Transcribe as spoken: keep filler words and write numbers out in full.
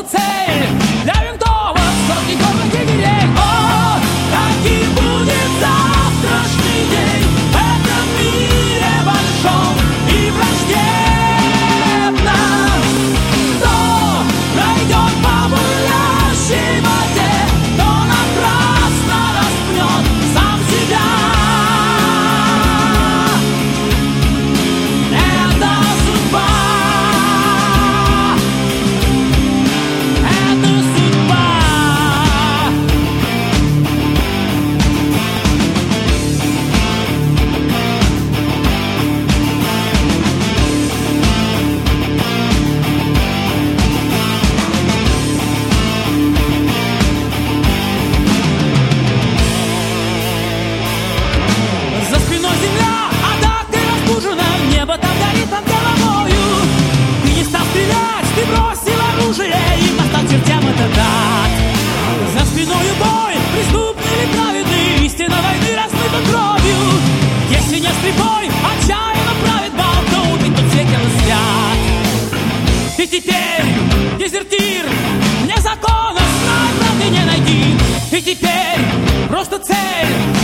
цель для винтовок, сотни горных егерей. О, каким будет завтрашний день в этом мире большом и враждебном. Кто пройдет по бурлящей воде, кто напрасно распнет сам себя. Это судьба. Это судьба. За спиной земля, а так ты разбужена. Небо там горит над головою. Ты не стал стрелять, ты бросил оружие, и настал чертям этот ад. За спиною бой, преступный или праведный, истина войны размыта кровью. Если не слепой, отчаянно правит бал, то убить тут все тело спят. И теперь дезертир, вне закона, знай, правды не найди. И теперь просто цель